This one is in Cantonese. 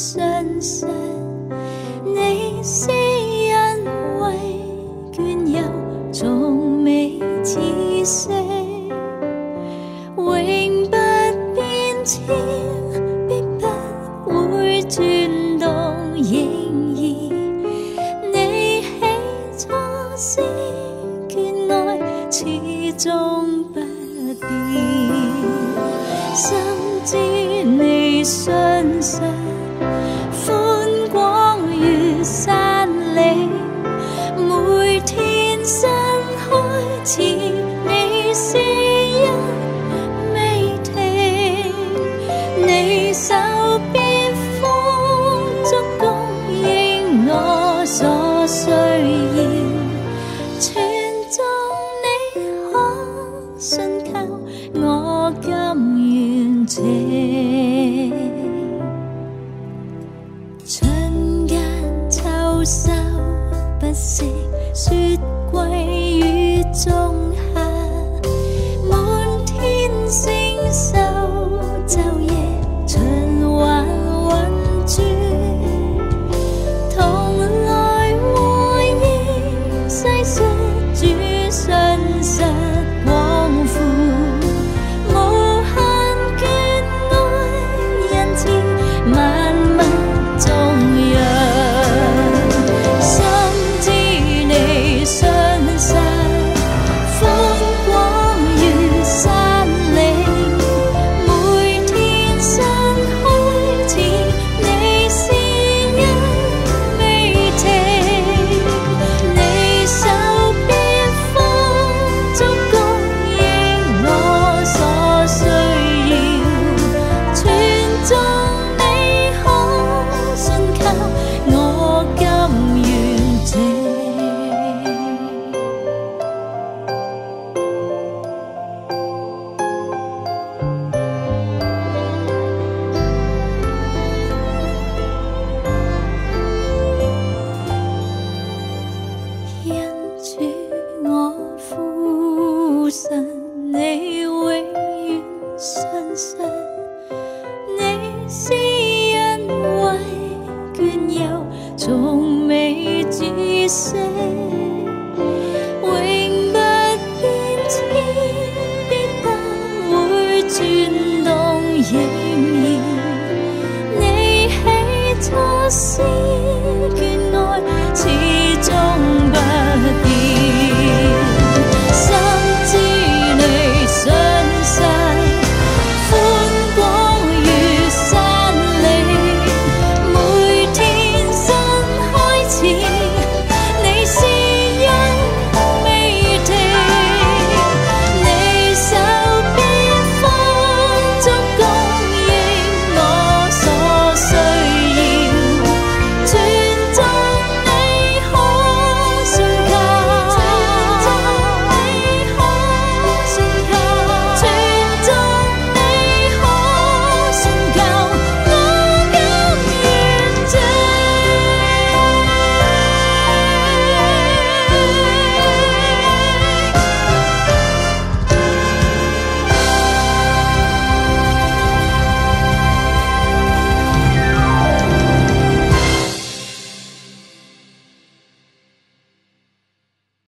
信實，你是因為倦遊，從未止息，永不變遷，必不會轉動，仍然你起初是眷愛，始終不變。深知你信實，寬廣如山嶺，每天新開始，你是因未停，你手邊風足供應我所需要，全眾你可信靠，我甘願情。春間秋收不息，雪歸於仲夏，滿天星宿，晝夜循環運轉，同來和應細述主信實廣闊，無限眷愛恩賜萬物頌揚。深知你信實，寬廣如山嶺，每天新開始，你是因未停，你手邊風足供應我所需要，全眾你可信靠，我甘願情。因主我父神，你永遠信實，你是因為倦遊，從未止息，永不變遷，必不會轉動，仍然你起初是